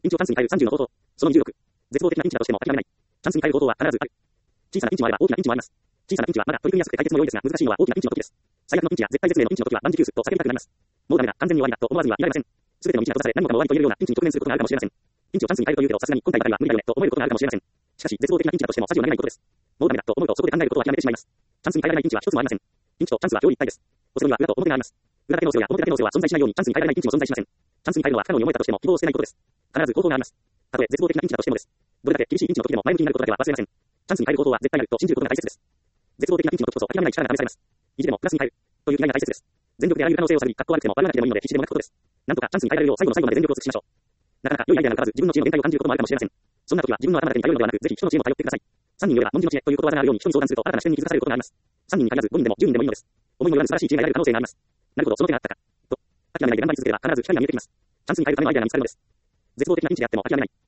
インチをチャンスに変える30の法則。その26。絶望的なインチだとしても諦めない。チャンスに変える方法は必ずある。小さなインチもあれば大きなインチもあります。小さなインチはまだ取り組みやすくて解決も良いですが、難しいのは大きなインチの時です。最悪のインチや絶対絶命のインチの時は万事休すと叫びたくなります。もうダメだ、完全に終わりだと思わずにはいられません。すべての道が閉ざされ何もかも終わりと言えるようなインチに直面することがあるかもしれません。インチをチャンスに変えるというけど、さすがに今回ばかりは無理だよねと思えることがあるかもしれません。しかし、絶望的なインチだとしても恥を投げないことです。もうダメだと思うとそこで考えることを諦めてしまいます。チャンスに変えられないインチは一つもありません。インチとチャンスは表裏一体です。おそこには裏と表があります。裏だけのオセロや表だけのオセロは存在しないように、チャンスに変えられないインチも存在しません。チャンスに変えるのは不可能に思えたとしても希望を捨てないことです。必ず方法があります。たとえ絶望的なインチだとしてもです。どれだけ厳しいインチの時でも前向きになることだけは忘れません。チャンスに変える方法は絶対あると信じることが大切です。絶望的なインチの時こそ諦めない力が試されます。意地でもプラスに変えるという気概が大切です。全力であらゆる可能性を探り、格好悪くても悪がなくてもいいので必死でもがくことです。なんとかチャンスに変えられるよう最後の最後まで全力を尽くしましょう。なかなか良いアイデアが浮かばず自分の知恵の限界を感じることもあるかもしれません。そんな時は自分の頭だけに頼るのではなく、ぜひ人の知恵も頼ってください。3人よれば文字の知恵ということわざがあるように人に相談すると新たな視点に気づかされることがあります。3人に限らず5人でも10人でもいいのです。思いもよらぬ素晴らしい知恵が得られる可能性があります。なるほど、その手があったか。と、諦めないで頑張り続ければ必ず光が見えてきます。チャンスに変えるためのアイデアが見つかるのです。絶望的なインチであっても諦めない。